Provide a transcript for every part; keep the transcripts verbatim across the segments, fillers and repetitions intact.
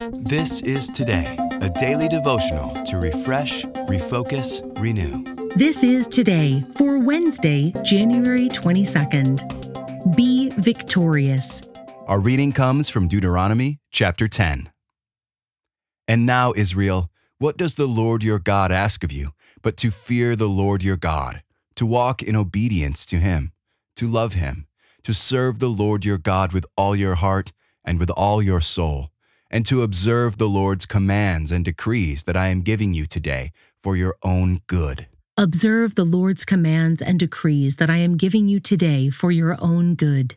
This is Today, a daily devotional to refresh, refocus, renew. This is Today for Wednesday, January twenty-second. Be victorious. Our reading comes from Deuteronomy chapter ten. And now, Israel, what does the Lord your God ask of you, but to fear the Lord your God, to walk in obedience to him, to love him, to serve the Lord your God with all your heart and with all your soul, and to observe the Lord's commands and decrees that I am giving you today for your own good. Observe the Lord's commands and decrees that I am giving you today for your own good.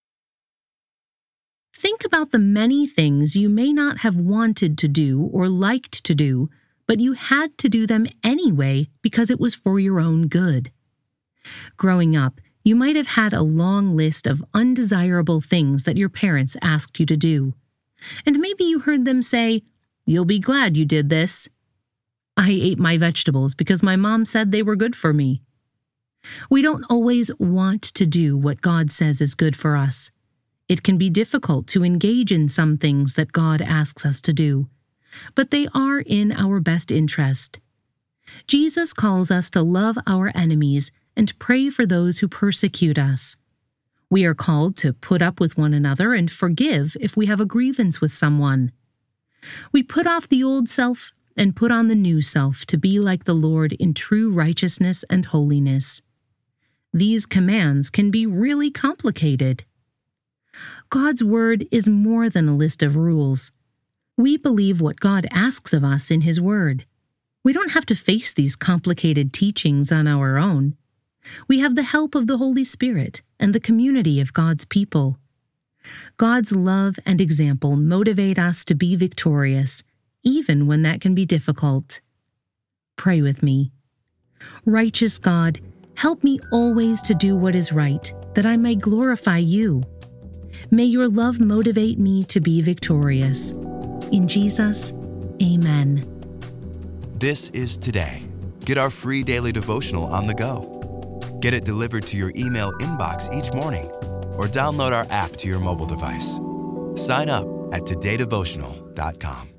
Think about the many things you may not have wanted to do or liked to do, but you had to do them anyway because it was for your own good. Growing up, you might have had a long list of undesirable things that your parents asked you to do. And maybe you heard them say, "You'll be glad you did this." I ate my vegetables because my mom said they were good for me. We don't always want to do what God says is good for us. It can be difficult to engage in some things that God asks us to do, but they are in our best interest. Jesus calls us to love our enemies and pray for those who persecute us. We are called to put up with one another and forgive if we have a grievance with someone. We put off the old self and put on the new self to be like the Lord in true righteousness and holiness. These commands can be really complicated. God's word is more than a list of rules. We believe what God asks of us in his word. We don't have to face these complicated teachings on our own. We have the help of the Holy Spirit and the community of God's people. God's love and example motivate us to be victorious, even when that can be difficult. Pray with me. Righteous God, help me always to do what is right, that I may glorify you. May your love motivate me to be victorious. In Jesus, amen. This is Today. Get our free daily devotional on the go. Get it delivered to your email inbox each morning, or download our app to your mobile device. Sign up at today devotional dot com.